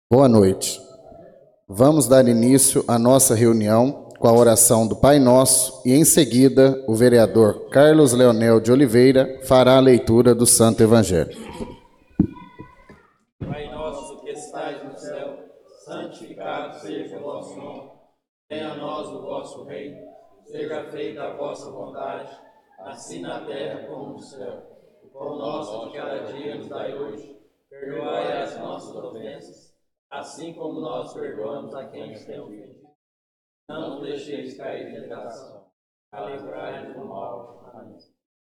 Boa noite. Vamos dar início à nossa reunião com a oração do Pai Nosso e, em seguida, o vereador Carlos Leonel de Oliveira fará a leitura do Santo Evangelho. Pai nosso que estais no céu, santificado seja o vosso nome. Venha a nós o vosso reino, seja feita a vossa vontade, assim na terra como no céu. O pão nosso de cada dia nos dai hoje. Perdoai as nossas ofensas, assim como nós perdoamos a quem nos tem ofendido. Não nos deixeis cair em tentação, livrai-nos do mal. Amém.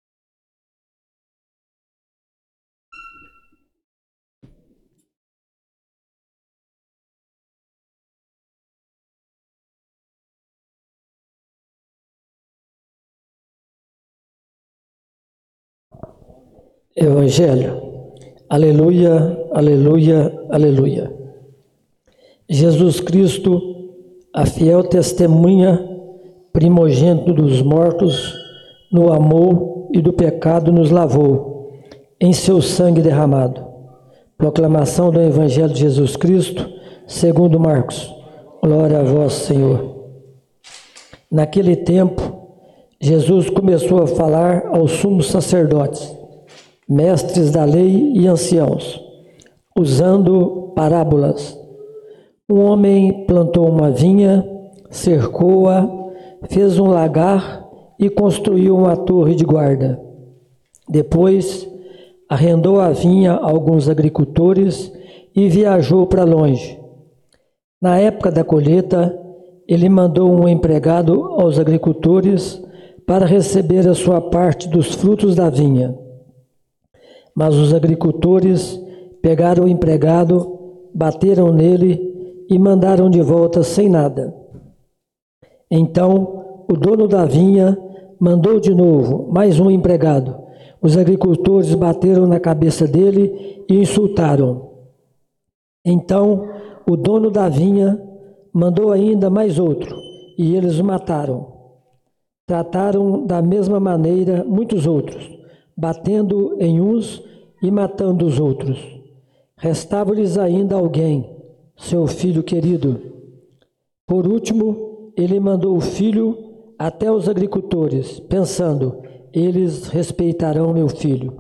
Evangelho. Aleluia, aleluia, aleluia. Jesus Cristo, a fiel testemunha, primogênito dos mortos, no amor e do pecado nos lavou, em seu sangue derramado. Proclamação do Evangelho de Jesus Cristo, segundo Marcos. Glória a vós, Senhor. Naquele tempo, Jesus começou a falar aos sumos sacerdotes, mestres da lei e anciãos, usando parábolas. Um homem plantou uma vinha, cercou-a, fez um lagar e construiu uma torre de guarda. Depois, arrendou a vinha a alguns agricultores e viajou para longe. Na época da colheita, ele mandou um empregado aos agricultores para receber a sua parte dos frutos da vinha. Mas os agricultores pegaram o empregado, bateram nele e mandaram de volta sem nada. Então, o dono da vinha mandou de novo mais um empregado. Os agricultores bateram na cabeça dele e insultaram. Então, o dono da vinha mandou ainda mais outro, e eles o mataram. Trataram da mesma maneira muitos outros, batendo em uns e matando os outros. Restava-lhes ainda alguém, seu filho querido. Por último, ele mandou o filho até os agricultores, pensando, eles respeitarão meu filho.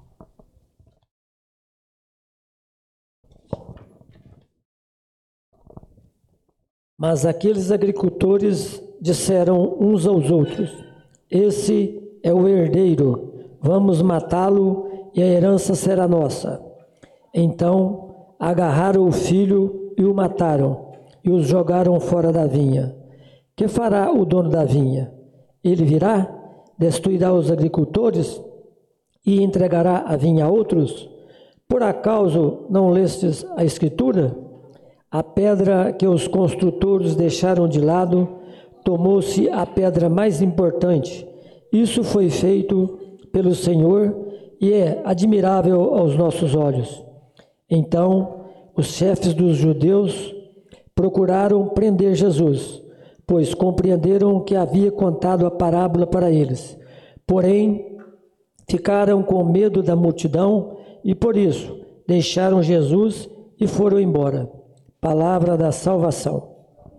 Mas aqueles agricultores disseram uns aos outros, esse é o herdeiro, vamos matá-lo e a herança será nossa. Então agarraram o filho e o mataram, e os jogaram fora da vinha. Que fará o dono da vinha? Ele virá, destruirá os agricultores e entregará a vinha a outros? Por acaso não lestes a Escritura? A pedra que os construtores deixaram de lado, tomou-se a pedra mais importante. Isso foi feito pelo Senhor e é admirável aos nossos olhos. Então, os chefes dos judeus procuraram prender Jesus, pois compreenderam que havia contado a parábola para eles. Porém, ficaram com medo da multidão e, por isso, deixaram Jesus e foram embora. Palavra da salvação.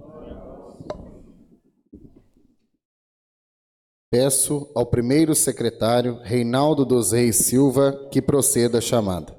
Peço ao primeiro secretário, Reinaldo dos Reis Silva, que proceda a chamada.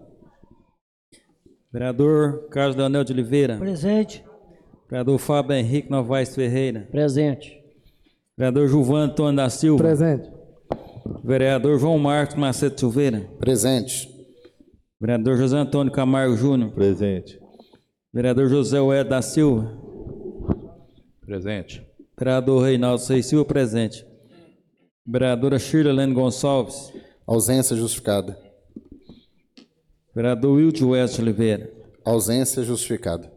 Vereador Carlos Leonel de Oliveira. Presente. Vereador Fábio Henrique Novaes Ferreira. Presente. Vereador Gilvan Antônio da Silva. Presente. Vereador João Marcos Macedo Silveira. Presente. Vereador José Antônio Camargo Júnior. Presente. Vereador José Ué da Silva. Presente. Vereador Reinaldo Seis Silva, presente. Vereadora Shirlene Gonçalves. Ausência justificada. Vereador Wilde West Oliveira. Ausência justificada.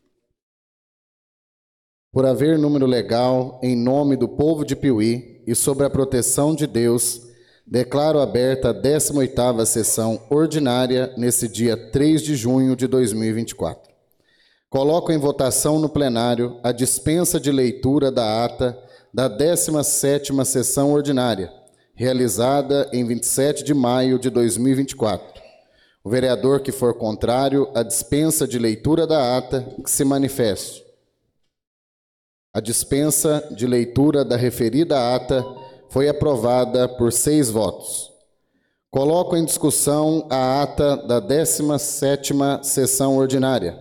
Por haver número legal, em nome do povo de Piuí e sob a proteção de Deus, declaro aberta a 18ª sessão ordinária nesse dia 3 de junho de 2024. Coloco em votação no plenário a dispensa de leitura da ata da 17ª sessão ordinária, realizada em 27 de maio de 2024. O vereador que for contrário à dispensa de leitura da ata, que se manifeste. A dispensa de leitura da referida ata foi aprovada por 6 votos. Coloco em discussão a ata da 17ª sessão ordinária.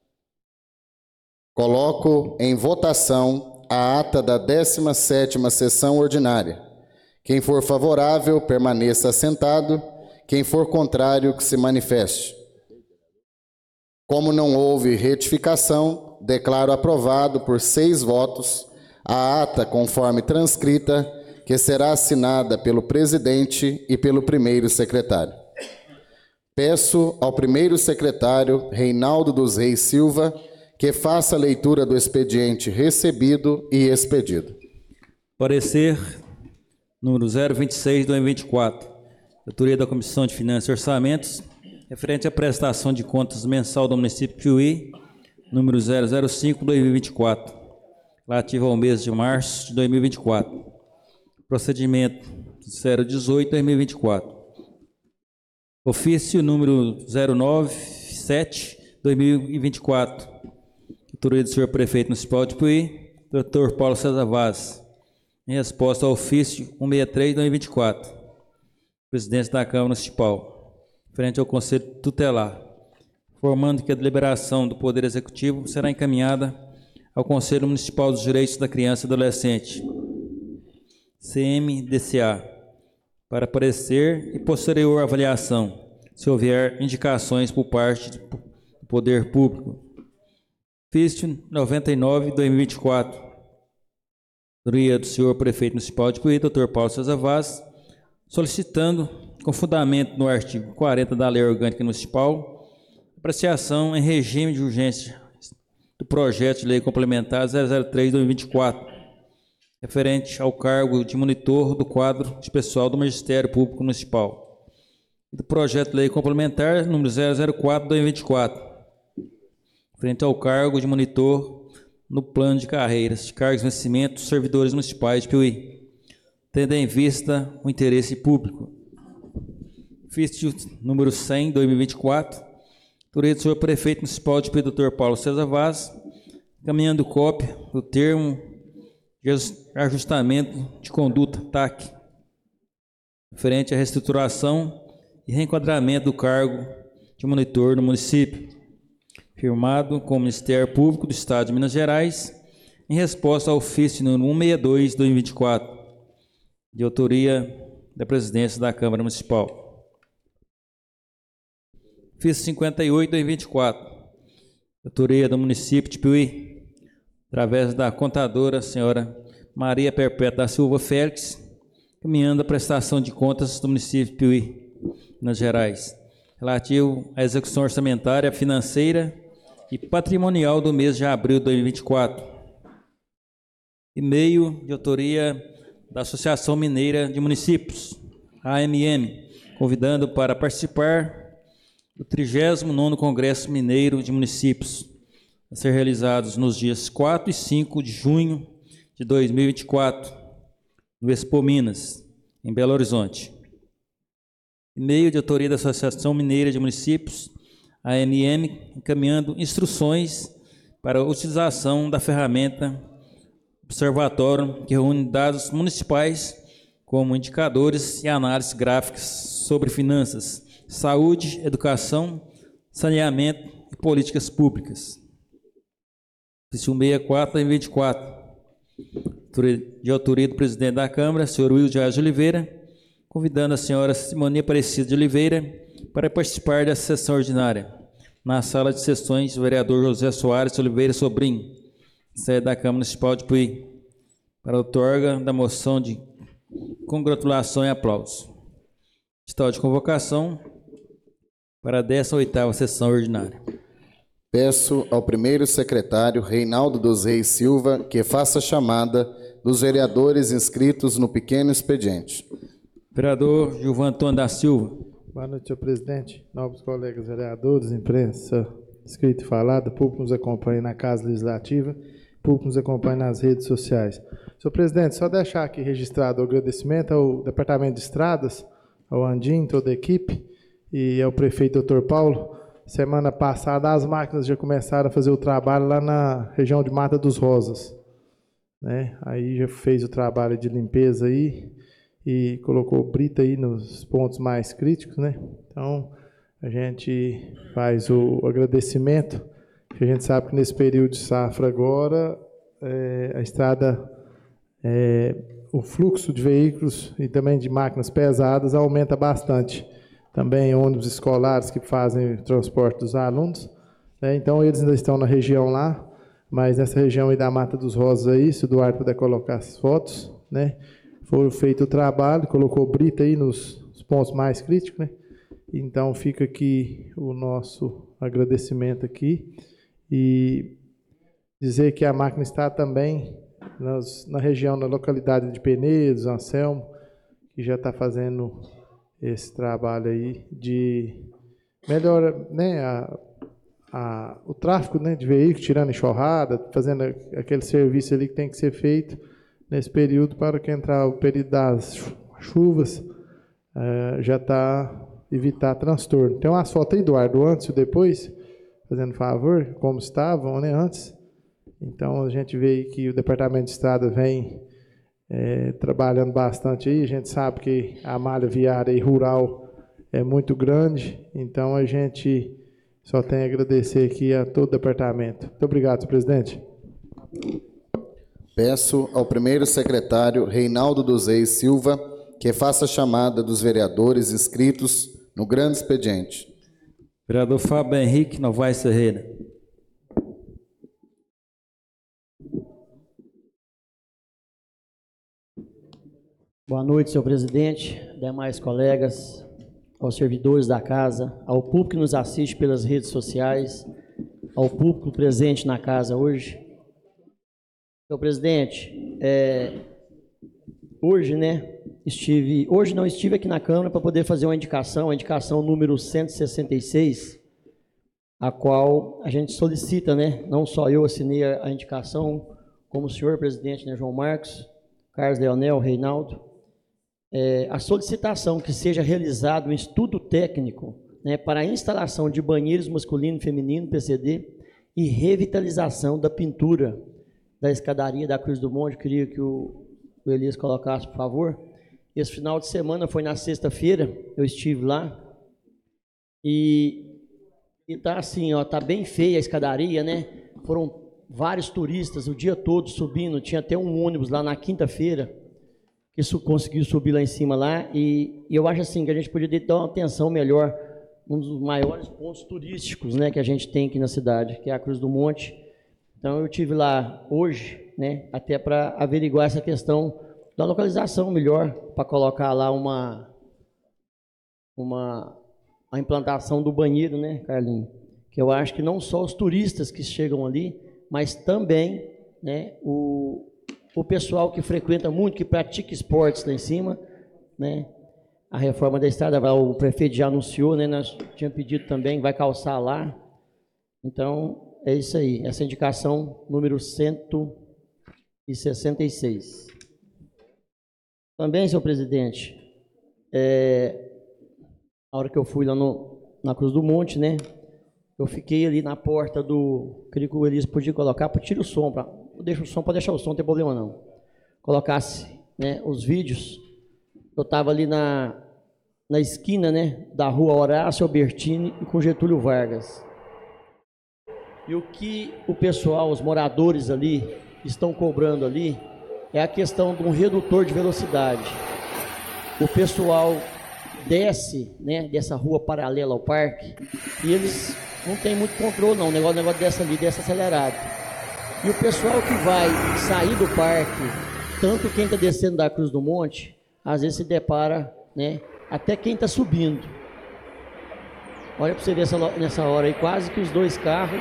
Coloco em votação a ata da 17ª sessão ordinária. Quem for favorável, permaneça assentado. Quem for contrário, que se manifeste. Como não houve retificação, declaro aprovado por 6 votos a ata conforme transcrita, que será assinada pelo presidente e pelo primeiro secretário. Peço ao primeiro secretário, Reinaldo dos Reis Silva, que faça a leitura do expediente recebido e expedido. Parecer número 026/2024, autoria da Comissão de Finanças e Orçamentos, referente à prestação de contas mensal do município de Piuí, número 005/2024, relativo ao mês de março de 2024. Procedimento 018/2024. Ofício número 097/2024. Autoria do senhor prefeito municipal de Piuí, Dr. Paulo César Vaz. Em resposta ao ofício 163/2024. Presidente da Câmara Municipal. Frente ao Conselho Tutelar. Informando que a deliberação do Poder Executivo será encaminhada ao Conselho Municipal dos Direitos da Criança e Adolescente, CMDCA, para parecer e posterior avaliação, se houver indicações por parte do Poder Público. Ofício 99/2024. Autoria do senhor prefeito municipal de Piuí, Dr. Paulo César Vaz, solicitando, com fundamento no artigo 40 da Lei Orgânica Municipal, apreciação em regime de urgência do projeto de lei complementar 003/2024, referente ao cargo de monitor do quadro de pessoal do Ministério Público Municipal, e do projeto de lei complementar número 004/2024, referente ao cargo de monitor no plano de carreiras, de cargos e vencimentos dos servidores municipais de Piuí, tendo em vista o interesse público. Ofício número 100/2024, autoria do senhor prefeito municipal de Piuí, Dr. Paulo César Vaz, encaminhando cópia do termo de ajustamento de conduta, TAC, referente à reestruturação e reenquadramento do cargo de monitor no município, firmado com o Ministério Público do Estado de Minas Gerais, em resposta ao ofício número 162/2024, de autoria da presidência da Câmara Municipal. Ofício 58/2024, autoria do município de Piuí, através da contadora senhora Maria Perpétua da Silva Félix, caminhando a prestação de contas do município de Piuí, Minas Gerais, relativo à execução orçamentária, financeira e patrimonial do mês de abril de 2024. E-mail de autoria da Associação Mineira de Municípios, AMM, convidando para participar do 39º Congresso Mineiro de Municípios, a ser realizados nos dias 4 e 5 de junho de 2024, no Expo Minas, em Belo Horizonte. E-mail de autoria da Associação Mineira de Municípios, AMM, encaminhando instruções para a utilização da ferramenta Observatório, que reúne dados municipais como indicadores e análises gráficas sobre finanças, saúde, educação, saneamento e políticas públicas. Ofício 164/2024, de autoria do presidente da Câmara, senhor Wilson de Aires de Oliveira, convidando a senhora Simonia Aparecida de Oliveira para participar dessa sessão ordinária, na sala de sessões do vereador José Soares de Oliveira Sobrinho, sede da Câmara Municipal de Piuí, para a outorga da moção de congratulação e aplauso. Edital de convocação para a 18ª sessão ordinária. Peço ao primeiro secretário, Reinaldo dos Reis Silva, que faça a chamada dos vereadores inscritos no pequeno expediente. Vereador Gilvan Antônio da Silva. Boa noite, senhor presidente, nobres colegas vereadores, imprensa escrita e falada, público nos acompanha na Casa Legislativa, público nos acompanha nas redes sociais. Senhor presidente, só deixar aqui registrado o agradecimento ao Departamento de Estradas, ao Andim, toda a equipe, e é o prefeito Dr. Paulo. Semana passada as máquinas já começaram a fazer o trabalho lá na região de Mata dos Rosas, né? Aí já fez o trabalho de limpeza aí e colocou brita aí nos pontos mais críticos, né? Então a gente faz o agradecimento, que a gente sabe que nesse período de safra agora a estrada, o fluxo de veículos e também de máquinas pesadas aumenta bastante. Também ônibus escolares que fazem o transporte dos alunos, né? Então eles ainda estão na região lá, mas nessa região aí da Mata dos Rosas aí, se o Eduardo puder colocar as fotos, né? Foi feito o trabalho, colocou brita aí nos pontos mais críticos, né? Então fica aqui o nosso agradecimento aqui e dizer que a máquina está também na região, na localidade de Penedos, Anselmo, que já está fazendo esse trabalho aí de melhora, né, o tráfego, né, de veículos, tirando enxurrada, fazendo aquele serviço ali que tem que ser feito nesse período para que entrar o período das chuvas, já está evitar transtorno. Tem umas fotos aí, Eduardo, antes e depois, fazendo favor, como estavam, né, antes. Então a gente vê que o Departamento de Estrada vem trabalhando bastante aí. A gente sabe que a malha viária e rural é muito grande, então a gente só tem a agradecer aqui a todo o departamento. Muito obrigado, senhor presidente. Peço ao primeiro secretário Reinaldo dos Reis Silva que faça a chamada dos vereadores inscritos no grande expediente. Vereador Fábio Henrique Novaes Ferreira. Boa noite, senhor presidente, demais colegas, aos servidores da casa, ao público que nos assiste pelas redes sociais, ao público presente na casa hoje. Senhor presidente, hoje não estive aqui na Câmara para poder fazer uma indicação, a indicação número 166, a qual a gente solicita, né, não só eu assinei a indicação, como o senhor presidente, né, João Marcos, Carlos Leonel, Reinaldo, a solicitação que seja realizado um estudo técnico, né, para a instalação de banheiros masculino e feminino, PCD, e revitalização da pintura da escadaria da Cruz do Monte. Queria que o Elias colocasse, por favor. Esse final de semana foi na sexta-feira, eu estive lá, e tá assim, ó, tá bem feia a escadaria, né? Foram vários turistas o dia todo subindo, tinha até um ônibus lá na quinta-feira, que conseguiu subir lá em cima lá, e eu acho assim que a gente poderia dar uma atenção melhor, um dos maiores pontos turísticos, né, que a gente tem aqui na cidade, que é a Cruz do Monte. Então eu estive lá hoje, né, até para averiguar essa questão da localização melhor, para colocar lá a implantação do banheiro, né, Carlinhos? Que eu acho que não só os turistas que chegam ali, mas também, né, o pessoal que frequenta muito, que pratica esportes lá em cima, né? A reforma da estrada, o prefeito já anunciou, né? Nós tínhamos pedido também, vai calçar lá. Então, é isso aí, essa indicação número 166. Também, senhor presidente, a hora que eu fui lá na Cruz do Monte, né? Eu fiquei ali na porta queria que o Elias podia colocar, tira o som, deixa o som, pode deixar o som, não tem problema não. Colocasse, né, os vídeos. Eu estava ali na esquina, né, da rua Horácio Albertini e com Getúlio Vargas. E o que o pessoal, os moradores ali, estão cobrando ali, é a questão de um redutor de velocidade. O pessoal desce, né, dessa rua paralela ao parque, e eles não tem muito controle não, o negócio desce ali, desce acelerado. E o pessoal que vai sair do parque, tanto quem está descendo da Cruz do Monte, às vezes se depara, né, até quem está subindo. Olha para você ver nessa hora aí, quase que os dois carros.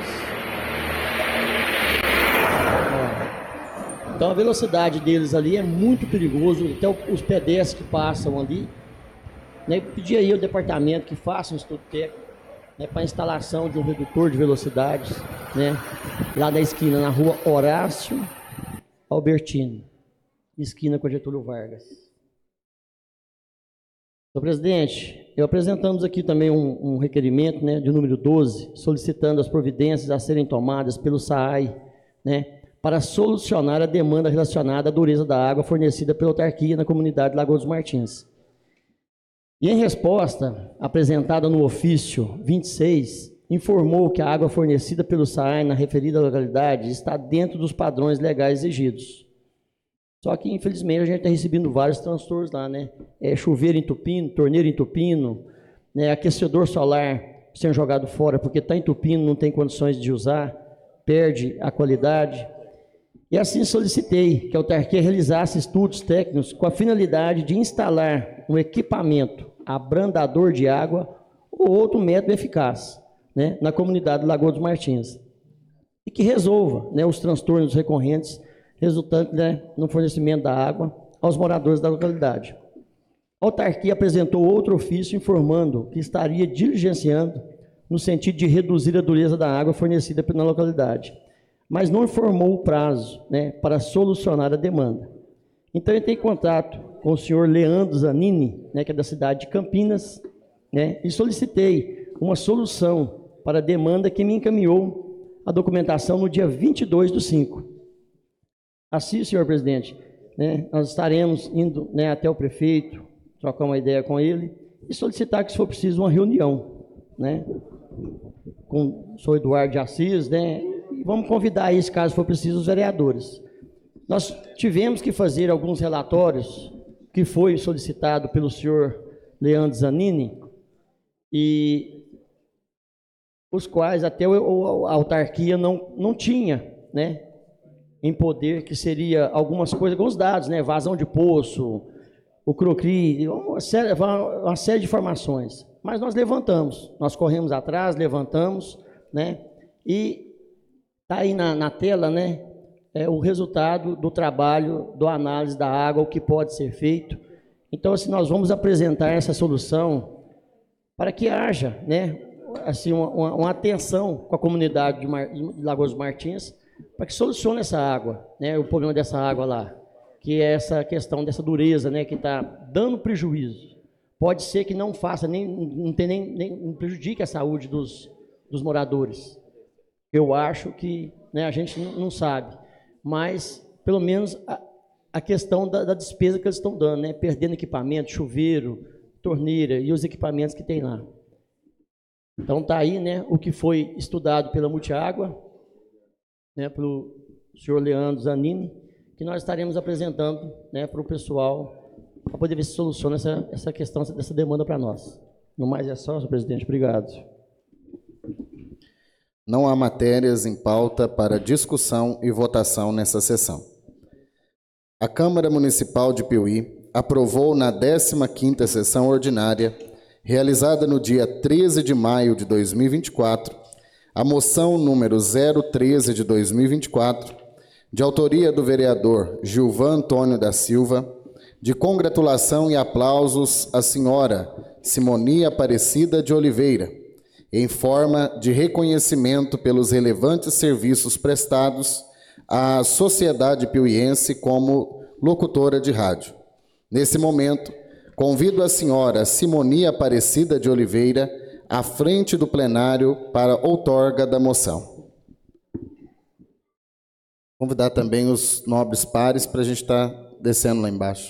Então a velocidade deles ali é muito perigoso, até os pedestres que passam ali. Né, pedir aí ao departamento que faça um estudo técnico, né, para a instalação de um redutor de velocidades, né, lá na esquina, na rua Horácio Albertini, esquina com Getúlio Vargas. Senhor presidente, eu apresentamos aqui também um requerimento, né, de número 12, solicitando as providências a serem tomadas pelo SAAI, né, para solucionar a demanda relacionada à dureza da água fornecida pela autarquia na comunidade Lagoa dos Martins. E em resposta, apresentada no ofício 26, informou que a água fornecida pelo SAAI na referida localidade está dentro dos padrões legais exigidos. Só que, infelizmente, a gente está recebendo vários transtornos lá, né? Chuveiro entupindo, torneira entupindo, né? Aquecedor solar sendo jogado fora porque está entupindo, não tem condições de usar, perde a qualidade. E assim solicitei que a autarquia realizasse estudos técnicos com a finalidade de instalar um equipamento abrandador de água ou outro método eficaz, né, na comunidade Lagoa dos Martins, e que resolva, né, os transtornos recorrentes resultantes, né, no fornecimento da água aos moradores da localidade. A autarquia apresentou outro ofício informando que estaria diligenciando no sentido de reduzir a dureza da água fornecida na localidade, mas não informou o prazo, né, para solucionar a demanda. Então, eu entrei em contato com o senhor Leandro Zanini, né, que é da cidade de Campinas, né, e solicitei uma solução para a demanda, que me encaminhou a documentação no dia 22/5. Assim, senhor presidente, né, nós estaremos indo, né, até o prefeito, trocar uma ideia com ele e solicitar que, se for preciso, uma reunião, né, com o senhor Eduardo de Assis, né, e vamos convidar aí, se caso for preciso, os vereadores. Nós tivemos que fazer alguns relatórios que foi solicitado pelo senhor Leandro Zanini, e os quais até a autarquia não tinha, né, em poder, que seria algumas coisas, alguns dados, né, vazão de poço, o CROCRI, uma série de informações. Mas nós levantamos, nós corremos atrás, levantamos, né, e está aí na tela, né, o resultado do trabalho, da análise da água, o que pode ser feito. Então, assim, nós vamos apresentar essa solução para que haja, né, assim, uma atenção com a comunidade de Lagoa dos Martins, para que solucione essa água, né, o problema dessa água lá, que é essa questão dessa dureza, né, que está dando prejuízo. Pode ser que não faça, não prejudique a saúde dos moradores. Eu acho que, né, a gente não sabe, mas pelo menos a questão da despesa que eles estão dando, né, perdendo equipamento, chuveiro, torneira e os equipamentos que tem lá. Então está aí, né, o que foi estudado pela Multiágua, né, pelo senhor Leandro Zanini, que nós estaremos apresentando, né, para o pessoal, para poder ver se soluciona essa questão, dessa demanda para nós. No mais é só, senhor presidente. Obrigado. Não há matérias em pauta para discussão e votação nessa sessão. A Câmara Municipal de Piuí aprovou na 15ª sessão ordinária, realizada no dia 13 de maio de 2024, a moção número 013 de 2024, de autoria do vereador Gilvan Antônio da Silva, de congratulação e aplausos à senhora Simonia Aparecida de Oliveira, em forma de reconhecimento pelos relevantes serviços prestados à sociedade piuiense como locutora de rádio. Nesse momento, convido a senhora Simonia Aparecida de Oliveira à frente do plenário para outorga da moção. Convidar também os nobres pares para a gente estar descendo lá embaixo.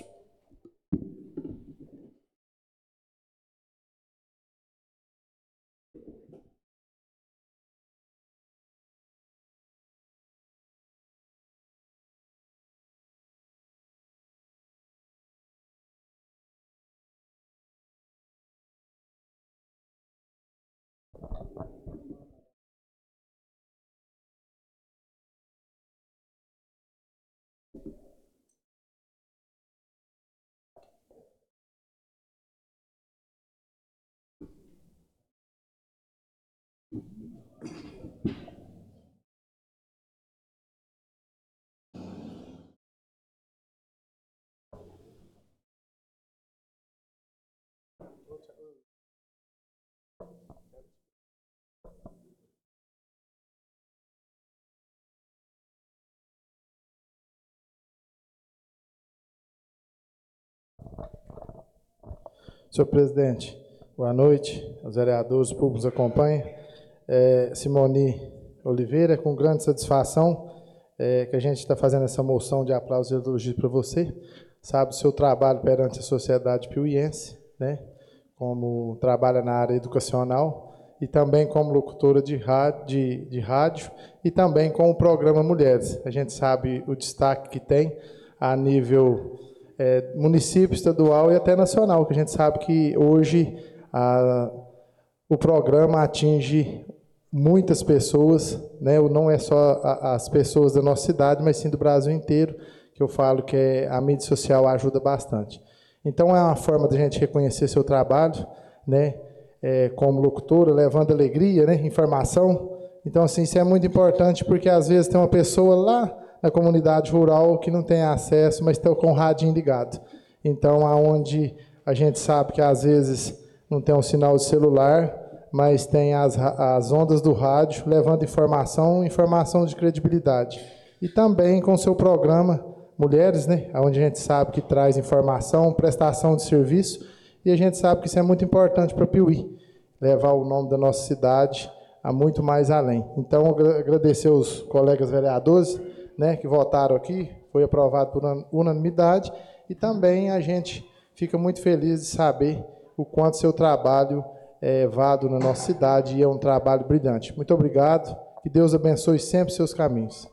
Senhor presidente, Boa noite aos vereadores, o público nos acompanha. Simone Oliveira, com grande satisfação que a gente está fazendo essa moção de aplauso e elogio para você. Sabe o seu trabalho perante a sociedade piuiense, né? Como trabalha na área educacional e também como locutora de rádio e também com o programa Mulheres. A gente sabe o destaque que tem a nível município, estadual e até nacional, que a gente sabe que hoje o programa atinge muitas pessoas, né? Não é só as pessoas da nossa cidade, mas sim do Brasil inteiro, que eu falo que a mídia social ajuda bastante. Então, é uma forma de a gente reconhecer seu trabalho, né? Como locutora, levando alegria, né? Informação. Então, assim, isso é muito importante, porque às vezes tem uma pessoa lá na comunidade rural que não tem acesso, mas está com o radinho ligado. Então, aonde a gente sabe que às vezes não tem um sinal de celular, mas tem as ondas do rádio, levando informação de credibilidade. E também com o seu programa Mulheres, né, onde a gente sabe que traz informação, prestação de serviço, e a gente sabe que isso é muito importante para Piuí, levar o nome da nossa cidade a muito mais além. Então, agradecer aos colegas vereadores, né, que votaram aqui, foi aprovado por unanimidade, e também a gente fica muito feliz de saber o quanto seu trabalho é válido na nossa cidade e é um trabalho brilhante. Muito obrigado, que Deus abençoe sempre seus caminhos.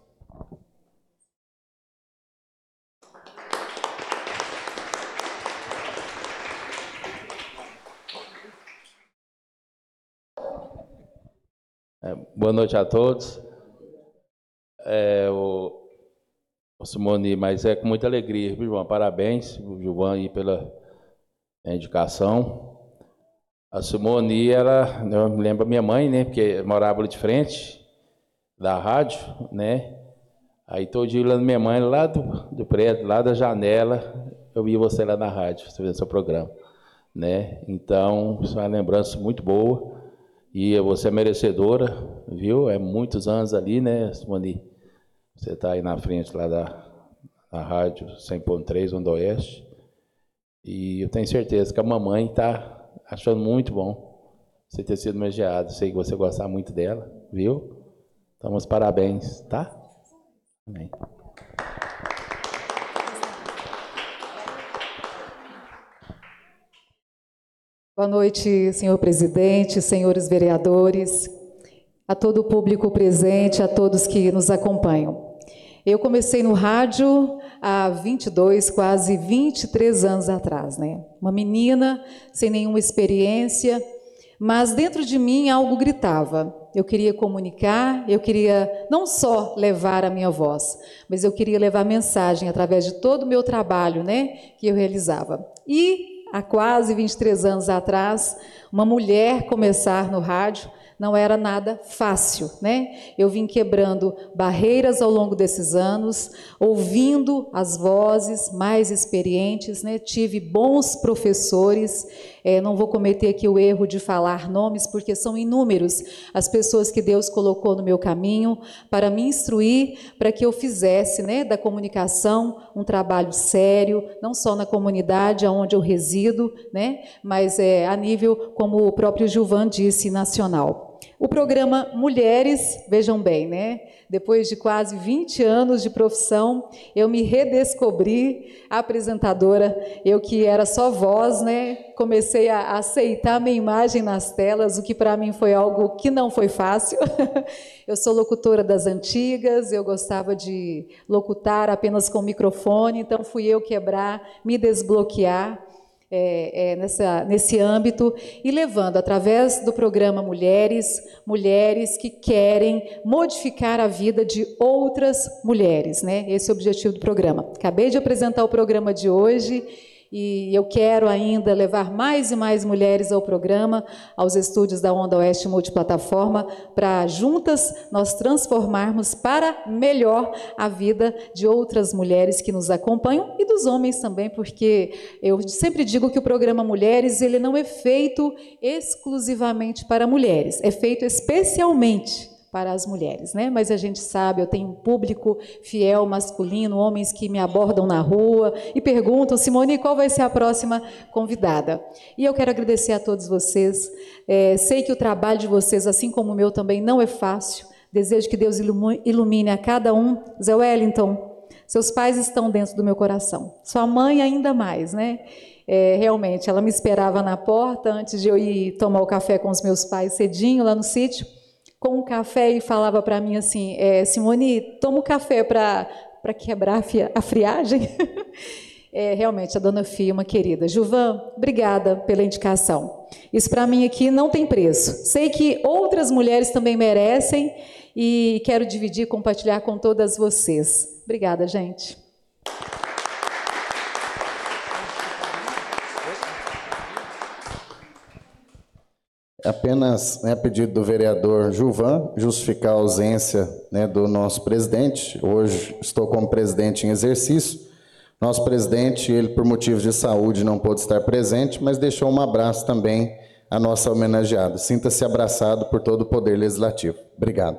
Boa noite a todos. O Simone, mas é com muita alegria, viu, João? Parabéns, Gilvan, aí pela indicação. A Simone, eu me lembro da minha mãe, né? Porque morava ali de frente da rádio, né? Aí todo dia lá na minha mãe, lá do prédio, lá da janela, eu via você lá na rádio, você vendo seu programa, né? Então, isso é uma lembrança muito boa. E você é merecedora, viu? É muitos anos ali, né, Simone? Você está aí na frente lá da rádio 100.3, Onda Oeste. E eu tenho certeza que a mamãe está achando muito bom você ter sido homenageado. Sei que você gosta muito dela, viu? Então, os parabéns, tá? Amém. Boa noite, senhor presidente, senhores vereadores, a todo o público presente, a todos que nos acompanham. Eu comecei no rádio há 22, quase 23 anos atrás, né? Uma menina sem nenhuma experiência, mas dentro de mim algo gritava. Eu queria comunicar, eu queria não só levar a minha voz, mas eu queria levar mensagem através de todo o meu trabalho, né, que eu realizava. E há quase 23 anos atrás, uma mulher começar no rádio não era nada fácil, né? Eu vim quebrando barreiras ao longo desses anos, ouvindo as vozes mais experientes, né? Tive bons professores, não vou cometer aqui o erro de falar nomes, porque são inúmeros as pessoas que Deus colocou no meu caminho para me instruir, para que eu fizesse, né, da comunicação um trabalho sério, não só na comunidade onde eu resido, né, mas a nível, como o próprio Gilvan disse, nacional. O programa Mulheres, vejam bem, né? Depois de quase 20 anos de profissão, eu me redescobri apresentadora. Eu que era só voz, né? Comecei a aceitar minha imagem nas telas, o que para mim foi algo que não foi fácil. Eu sou locutora das antigas, eu gostava de locutar apenas com microfone, então fui eu quebrar, me desbloquear. Nesse âmbito e levando através do programa mulheres que querem modificar a vida de outras mulheres, né? Esse é o objetivo do programa. Acabei de apresentar o programa de hoje e eu quero ainda levar mais e mais mulheres ao programa, aos estúdios da Onda Oeste Multiplataforma, para juntas nós transformarmos para melhor a vida de outras mulheres que nos acompanham e dos homens também, porque eu sempre digo que o programa Mulheres ele não é feito exclusivamente para mulheres, é feito especialmente para as mulheres, né? Mas a gente sabe, eu tenho um público fiel masculino, homens que me abordam na rua e perguntam: Simone, qual vai ser a próxima convidada? E eu quero agradecer a todos vocês. Sei que o trabalho de vocês, assim como o meu também, não é fácil. Desejo que Deus ilumine a cada um. Zé Wellington, seus pais estão dentro do meu coração. Sua mãe ainda mais, né? Realmente, ela me esperava na porta antes de eu ir tomar o café com os meus pais cedinho lá no sítio, com um café, e falava para mim assim: Simone, toma um café para quebrar a friagem. Realmente, a dona Fia, uma querida. Gilvan, obrigada pela indicação. Isso para mim aqui não tem preço. Sei que outras mulheres também merecem e quero dividir, compartilhar com todas vocês. Obrigada, gente. Apenas, a pedido do vereador Gilvan, justificar a ausência, do nosso presidente. Hoje estou como presidente em exercício. Nosso presidente, ele por motivos de saúde não pôde estar presente, mas deixou um abraço também à nossa homenageada. Sinta-se abraçado por todo o Poder Legislativo. Obrigado.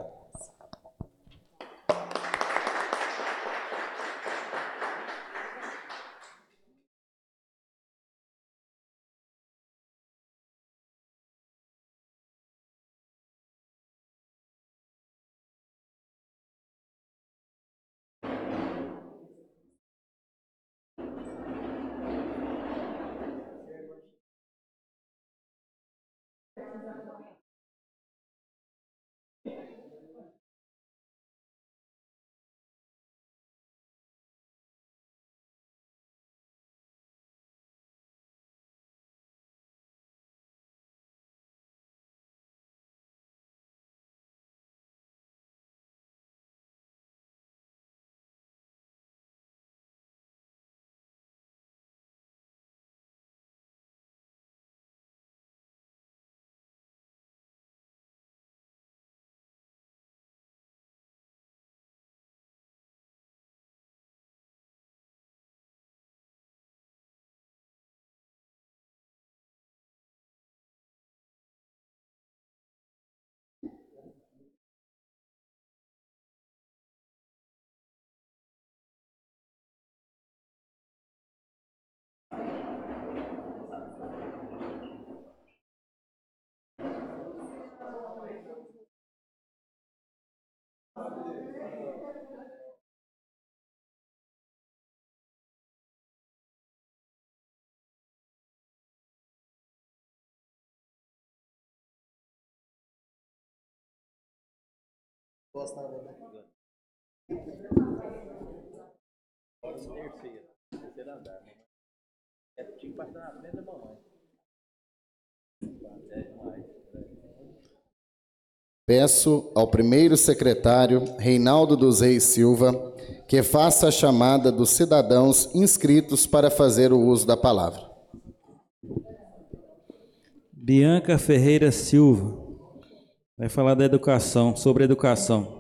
Peço ao primeiro secretário, Reinaldo dos Reis Silva, que faça a chamada dos cidadãos inscritos para fazer o uso da palavra. Bianca Ferreira Silva vai falar da educação, sobre educação.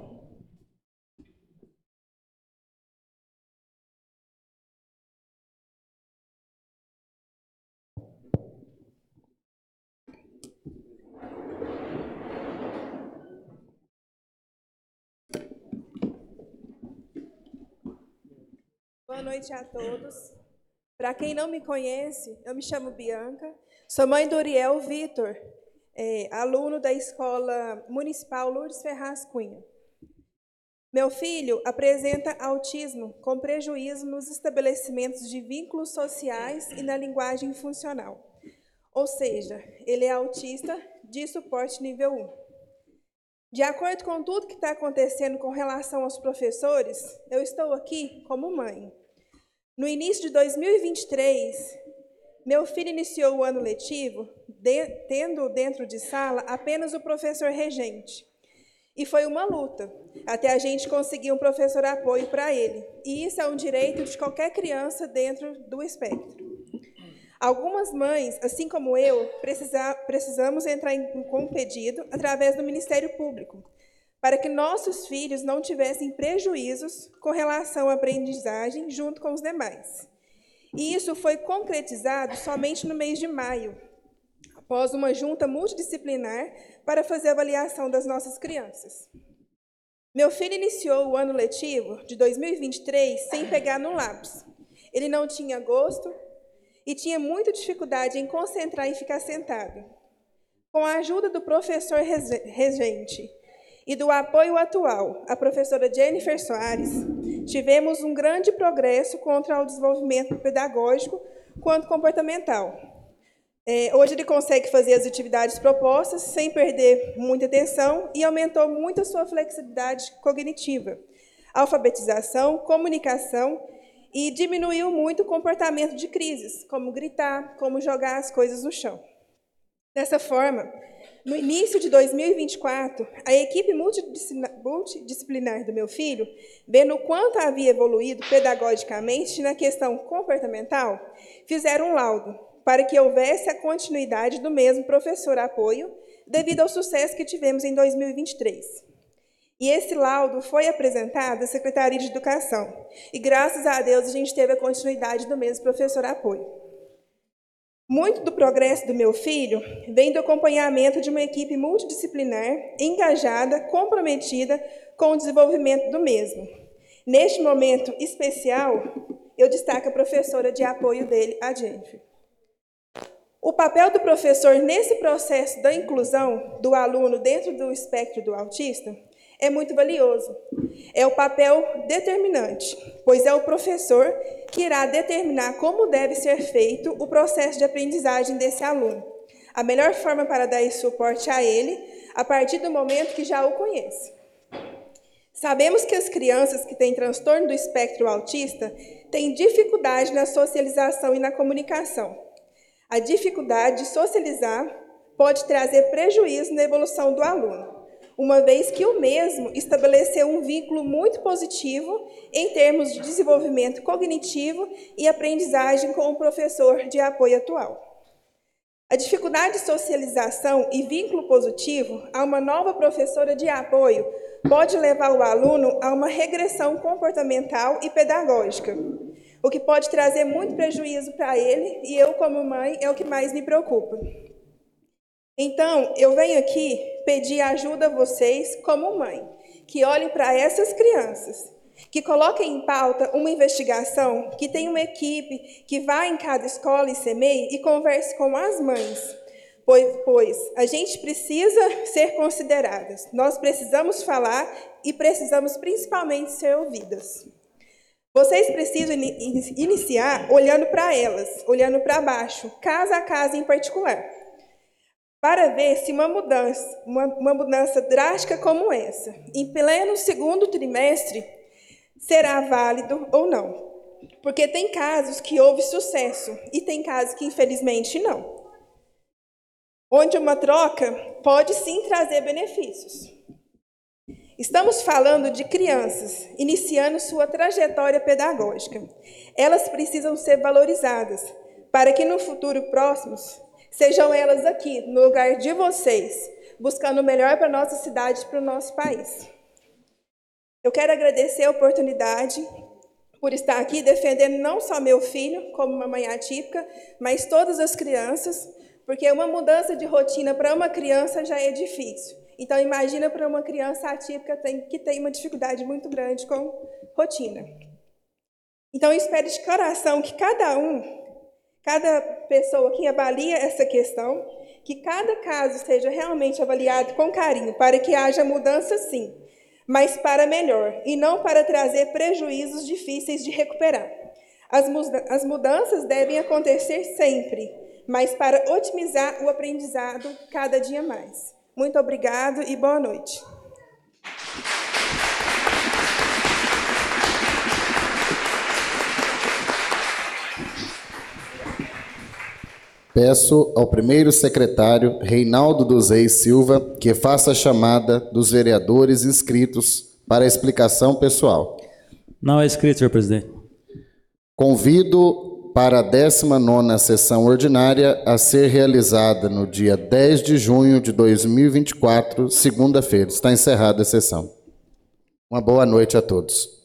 Boa noite a todos. Para quem não me conhece, eu me chamo Bianca, sou mãe do Uriel Vitor, aluno da Escola Municipal Lourdes Ferraz Cunha. Meu filho apresenta autismo com prejuízo nos estabelecimentos de vínculos sociais e na linguagem funcional. Ou seja, ele é autista de suporte nível 1. De acordo com tudo que está acontecendo com relação aos professores, eu estou aqui como mãe. No início de 2023, meu filho iniciou o ano letivo tendo dentro de sala apenas o professor regente. E foi uma luta, até a gente conseguir um professor apoio para ele. E isso é um direito de qualquer criança dentro do espectro. Algumas mães, assim como eu, precisamos entrar com um pedido através do Ministério Público, para que nossos filhos não tivessem prejuízos com relação à aprendizagem junto com os demais. E isso foi concretizado somente no mês de maio, após uma junta multidisciplinar para fazer a avaliação das nossas crianças. Meu filho iniciou o ano letivo de 2023 sem pegar no lápis. Ele não tinha gosto e tinha muita dificuldade em concentrar e ficar sentado. Com a ajuda do professor regente e do apoio atual, a professora Jennifer Soares, tivemos um grande progresso contra o desenvolvimento pedagógico quanto comportamental. Hoje ele consegue fazer as atividades propostas sem perder muita atenção e aumentou muito a sua flexibilidade cognitiva, alfabetização, comunicação e diminuiu muito o comportamento de crises, como gritar, como jogar as coisas no chão. Dessa forma, no início de 2024, a equipe multidisciplinar do meu filho, vendo o quanto havia evoluído pedagogicamente na questão comportamental, fizeram um laudo para que houvesse a continuidade do mesmo professor apoio, devido ao sucesso que tivemos em 2023. E esse laudo foi apresentado à Secretaria de Educação, e graças a Deus a gente teve a continuidade do mesmo professor apoio. Muito do progresso do meu filho vem do acompanhamento de uma equipe multidisciplinar, engajada, comprometida com o desenvolvimento do mesmo. Neste momento especial, eu destaco a professora de apoio dele, a Jennifer. O papel do professor nesse processo da inclusão do aluno dentro do espectro do autista é muito valioso. É o papel determinante, pois é o professor que irá determinar como deve ser feito o processo de aprendizagem desse aluno. A melhor forma para dar esse suporte a ele, a partir do momento que já o conhece. Sabemos que as crianças que têm transtorno do espectro autista têm dificuldade na socialização e na comunicação. A dificuldade de socializar pode trazer prejuízo na evolução do aluno, uma vez que o mesmo estabeleceu um vínculo muito positivo em termos de desenvolvimento cognitivo e aprendizagem com o professor de apoio atual. A dificuldade de socialização e vínculo positivo a uma nova professora de apoio pode levar o aluno a uma regressão comportamental e pedagógica, o que pode trazer muito prejuízo para ele, e eu, como mãe, é o que mais me preocupa. Então, eu venho aqui pedir ajuda a vocês, como mãe, que olhem para essas crianças, que coloquem em pauta uma investigação, que tenha uma equipe que vá em cada escola e semeie e converse com as mães, pois a gente precisa ser consideradas, nós precisamos falar e precisamos principalmente ser ouvidas. Vocês precisam iniciar olhando para elas, olhando para baixo, casa a casa em particular, para ver se uma mudança drástica como essa, em pleno segundo trimestre, será válido ou não. Porque tem casos que houve sucesso e tem casos que, infelizmente, não. Onde uma troca pode sim trazer benefícios. Estamos falando de crianças iniciando sua trajetória pedagógica. Elas precisam ser valorizadas para que no futuro próximo sejam elas aqui, no lugar de vocês, buscando o melhor para a nossa cidade e para o nosso país. Eu quero agradecer a oportunidade por estar aqui defendendo não só meu filho, como uma mãe atípica, mas todas as crianças, porque uma mudança de rotina para uma criança já é difícil. Então, imagina para uma criança atípica que tem uma dificuldade muito grande com rotina. Então, eu espero de coração que cada pessoa que avalia essa questão, que cada caso seja realmente avaliado com carinho, para que haja mudança sim, mas para melhor, e não para trazer prejuízos difíceis de recuperar. As mudanças devem acontecer sempre, mas para otimizar o aprendizado cada dia mais. Muito obrigado e boa noite. Peço ao primeiro secretário, Reinaldo dos Reis Silva, que faça a chamada dos vereadores inscritos para a explicação pessoal. Não é inscrito, senhor presidente. Convido para a 19ª sessão ordinária a ser realizada no dia 10 de junho de 2024, segunda-feira. Está encerrada a sessão. Uma boa noite a todos.